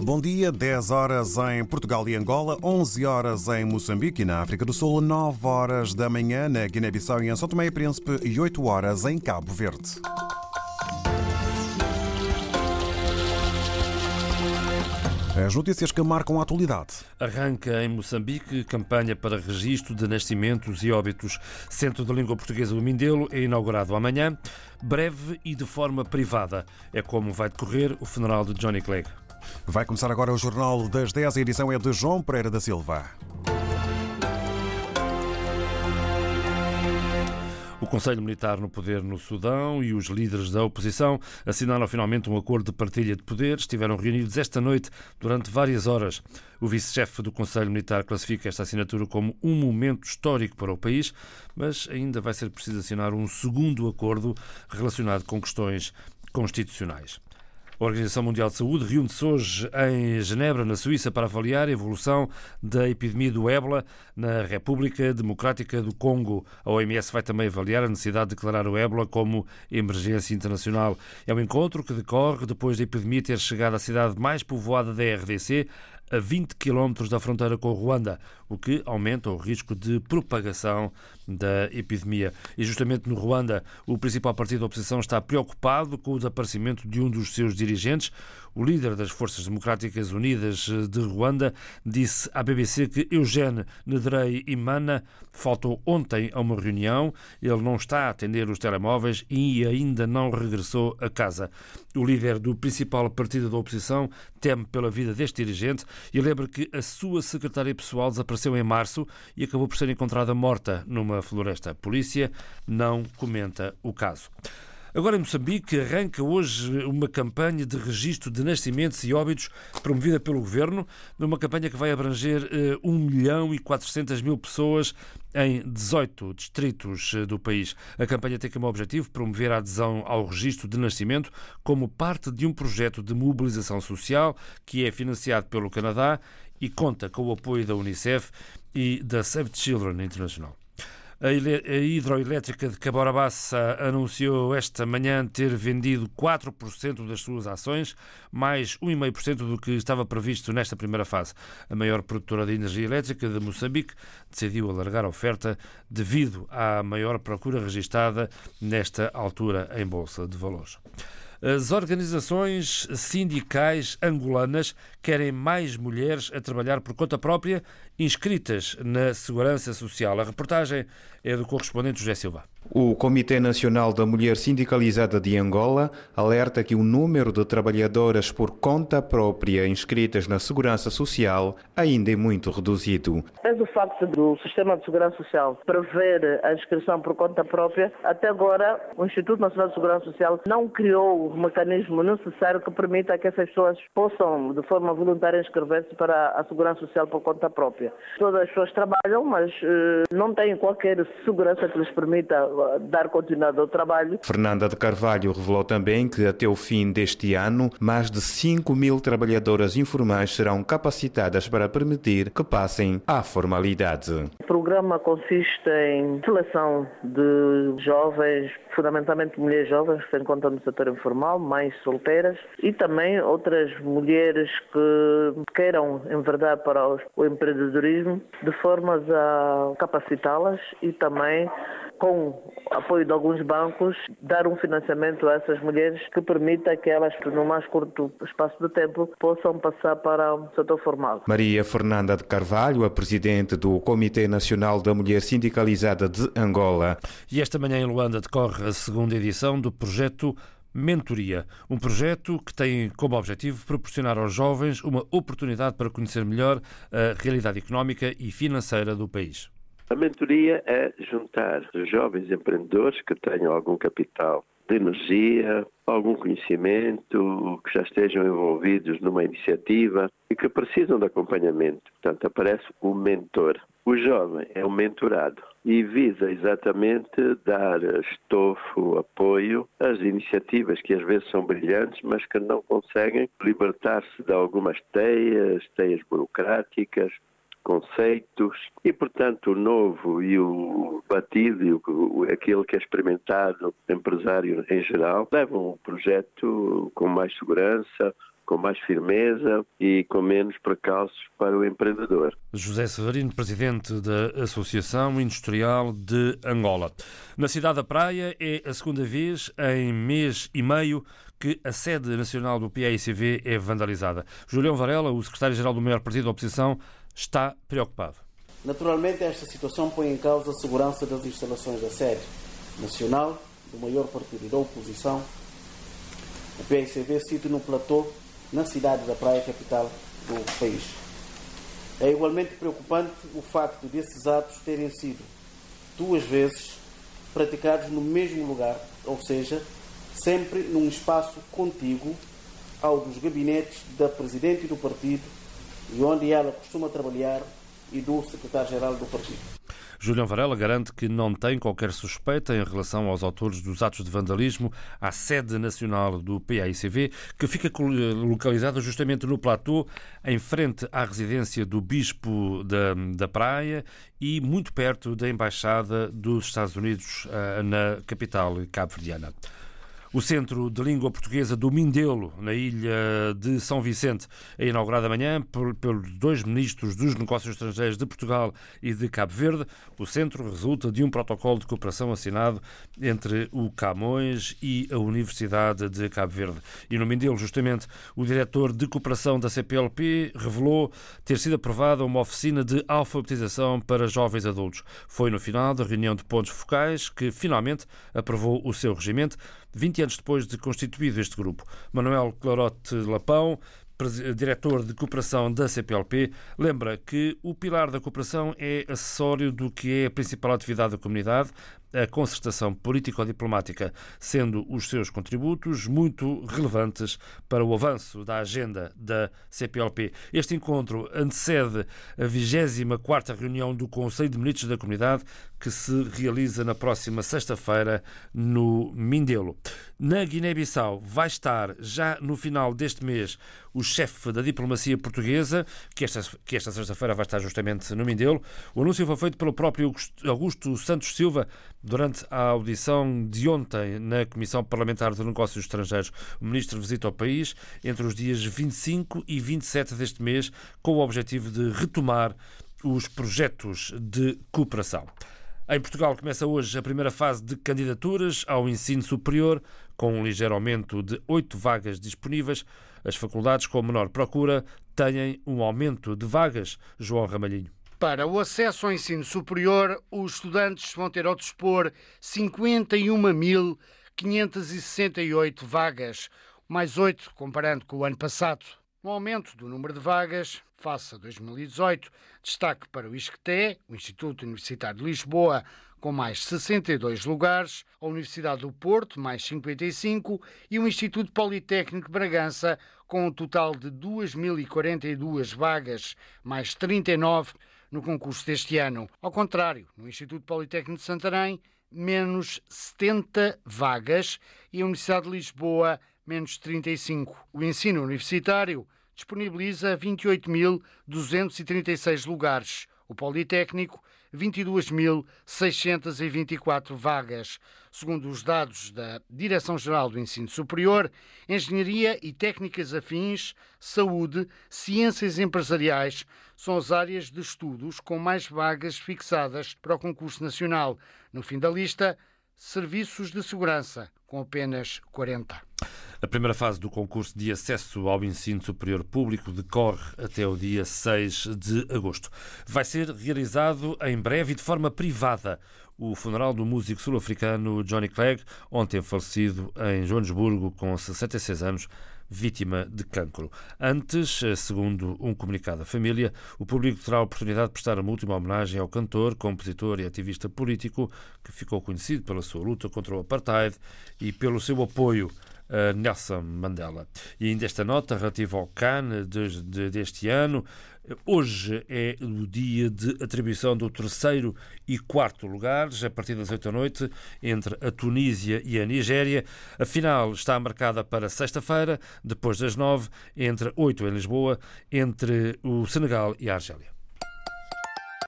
Bom dia, 10 horas em Portugal e Angola, 11 horas em Moçambique e na África do Sul, 9 horas da manhã na Guiné-Bissau e em São Tomé e Príncipe e 8 horas em Cabo Verde. As notícias que marcam a atualidade. Arranca em Moçambique campanha para registro de nascimentos e óbitos. Centro da Língua Portuguesa do Mindelo é inaugurado amanhã, breve e de forma privada. É como vai decorrer o funeral de Johnny Clegg. Vai começar agora o Jornal das 10. A edição é de João Pereira da Silva. O Conselho Militar no Poder no Sudão e os líderes da oposição assinaram finalmente um acordo de partilha de poder. Estiveram reunidos esta noite durante várias horas. O vice-chefe do Conselho Militar classifica esta assinatura como um momento histórico para o país, mas ainda vai ser preciso assinar um segundo acordo relacionado com questões constitucionais. A Organização Mundial de Saúde reúne-se hoje em Genebra, na Suíça, para avaliar a evolução da epidemia do ébola na República Democrática do Congo. A OMS vai também avaliar a necessidade de declarar o ébola como emergência internacional. É um encontro que decorre depois da epidemia ter chegado à cidade mais povoada da RDC, a 20 km da fronteira com o Ruanda, o que aumenta o risco de propagação da epidemia. E justamente no Ruanda, o principal partido da oposição está preocupado com o desaparecimento de um dos seus dirigentes. O líder das Forças Democráticas Unidas de Ruanda disse à BBC que Eugene Ndreyimana faltou ontem a uma reunião. Ele não está a atender os telemóveis e ainda não regressou a casa. O líder do principal partido da oposição teme pela vida deste dirigente e lembra que a sua secretária pessoal desapareceu em março e acabou por ser encontrada morta numa floresta. A polícia não comenta o caso. Agora em Moçambique arranca hoje uma campanha de registro de nascimentos e óbitos promovida pelo Governo, numa campanha que vai abranger 1.400.000 pessoas em 18 distritos do país. A campanha tem como objetivo promover a adesão ao registro de nascimento como parte de um projeto de mobilização social que é financiado pelo Canadá e conta com o apoio da Unicef e da Save the Children International. A hidroelétrica de Caborabassa anunciou esta manhã ter vendido 4% das suas ações, mais 1,5% do que estava previsto nesta primeira fase. A maior produtora de energia elétrica de Moçambique decidiu alargar a oferta devido à maior procura registada nesta altura em Bolsa de Valores. As organizações sindicais angolanas querem mais mulheres a trabalhar por conta própria inscritas na Segurança Social. A reportagem é do correspondente José Silva. O Comitê Nacional da Mulher Sindicalizada de Angola alerta que o número de trabalhadoras por conta própria inscritas na Segurança Social ainda é muito reduzido. Desde o facto do Sistema de Segurança Social prever a inscrição por conta própria, até agora o Instituto Nacional de Segurança Social não criou o mecanismo necessário que permita que essas pessoas possam, de forma voluntária, inscrever-se para a Segurança Social por conta própria. Todas as pessoas trabalham, mas não têm qualquer segurança que lhes permita dar continuidade ao trabalho. Fernanda de Carvalho revelou também que até o fim deste ano, mais de 5.000 trabalhadoras informais serão capacitadas para permitir que passem à formalidade. O programa consiste em seleção de jovens, fundamentalmente mulheres jovens que se encontram no setor informal, mães solteiras e também outras mulheres que queiram enverdar para o empreendedorismo, de formas a capacitá-las e também, com apoio de alguns bancos, dar um financiamento a essas mulheres que permita que elas, no mais curto espaço de tempo, possam passar para o setor formal. Maria Fernanda de Carvalho, a presidente do Comitê Nacional da Mulher Sindicalizada de Angola. E esta manhã em Luanda decorre a segunda edição do projeto Mentoria, um projeto que tem como objetivo proporcionar aos jovens uma oportunidade para conhecer melhor a realidade económica e financeira do país. A mentoria é juntar jovens empreendedores que tenham algum capital de energia, algum conhecimento, que já estejam envolvidos numa iniciativa e que precisam de acompanhamento. Portanto, aparece o mentor. O jovem é o mentorado e visa exatamente dar estofo, apoio às iniciativas que às vezes são brilhantes, mas que não conseguem libertar-se de algumas teias burocráticas, conceitos e, portanto, o novo e o batido e aquele que é experimentado empresário em geral levam o projeto com mais segurança, com mais firmeza e com menos precalços para o empreendedor. José Severino, presidente da Associação Industrial de Angola. Na cidade da Praia é a segunda vez em mês e meio que a sede nacional do PAICV é vandalizada. Julião Varela, o secretário-geral do maior partido da oposição, está preocupado. Naturalmente, esta situação põe em causa a segurança das instalações da sede nacional do maior partido da oposição, o PAICV, sítio no platô, na cidade da Praia, capital do país. É igualmente preocupante o facto desses atos terem sido 2 vezes praticados no mesmo lugar, ou seja, sempre num espaço contíguo ao dos gabinetes da Presidente do partido e onde ela costuma trabalhar e do secretário-geral do partido. Julião Varela garante que não tem qualquer suspeita em relação aos autores dos atos de vandalismo à sede nacional do PAICV, que fica localizada justamente no platô, em frente à residência do Bispo da Praia e muito perto da Embaixada dos Estados Unidos na capital cabo-verdiana. O Centro de Língua Portuguesa do Mindelo, na ilha de São Vicente, é inaugurado amanhã pelos 2 ministros dos Negócios Estrangeiros de Portugal e de Cabo Verde. O centro resulta de um protocolo de cooperação assinado entre o Camões e a Universidade de Cabo Verde. E no Mindelo, justamente, o diretor de cooperação da CPLP revelou ter sido aprovada uma oficina de alfabetização para jovens adultos. Foi no final da reunião de pontos focais que finalmente aprovou o seu regimento, 20 anos depois de constituído este grupo. Manuel Clarote Lapão, diretor de cooperação da CPLP, lembra que o pilar da cooperação é acessório do que é a principal atividade da comunidade, a concertação político-diplomática, sendo os seus contributos muito relevantes para o avanço da agenda da CPLP. Este encontro antecede a 24ª reunião do Conselho de Ministros da Comunidade, que se realiza na próxima sexta-feira no Mindelo. Na Guiné-Bissau vai estar, já no final deste mês, o chefe da diplomacia portuguesa, que esta sexta-feira vai estar justamente no Mindelo. O anúncio foi feito pelo próprio Augusto Santos Silva durante a audição de ontem na Comissão Parlamentar de Negócios Estrangeiros. O ministro visita o país entre os dias 25 e 27 deste mês, com o objetivo de retomar os projetos de cooperação. Em Portugal começa hoje a primeira fase de candidaturas ao ensino superior, com um ligeiro aumento de 8 vagas disponíveis. As faculdades com menor procura têm um aumento de vagas. João Ramalhinho. Para o acesso ao ensino superior, os estudantes vão ter ao dispor 51.568 vagas, mais 8 comparando com o ano passado. Um aumento do número de vagas face a 2018, destaque para o ISCTE, o Instituto Universitário de Lisboa, com mais 62 lugares, a Universidade do Porto, mais 55, e o Instituto Politécnico de Bragança, com um total de 2.042 vagas, mais 39 no concurso deste ano. Ao contrário, no Instituto Politécnico de Santarém, menos 70 vagas e a Universidade de Lisboa, menos 35. O ensino universitário disponibiliza 28.236 lugares. O Politécnico, 22.624 vagas. Segundo os dados da Direção-Geral do Ensino Superior, Engenharia e Técnicas Afins, Saúde, Ciências Empresariais são as áreas de estudos com mais vagas fixadas para o concurso nacional. No fim da lista, Serviços de Segurança, com apenas 40. A primeira fase do concurso de acesso ao ensino superior público decorre até o dia 6 de agosto. Vai ser realizado em breve e de forma privada o funeral do músico sul-africano Johnny Clegg, ontem falecido em Joanesburgo com 66 anos, vítima de cancro. Antes, segundo um comunicado da família, o público terá a oportunidade de prestar uma última homenagem ao cantor, compositor e ativista político que ficou conhecido pela sua luta contra o apartheid e pelo seu apoio a Nelson Mandela. E ainda esta nota relativa ao CAN deste ano. Hoje é o dia de atribuição do 3º e 4º lugares, a partir das 8 da noite, entre a Tunísia e a Nigéria. A final está marcada para sexta-feira, depois das 9, entre 8 em Lisboa, entre o Senegal e a Argélia.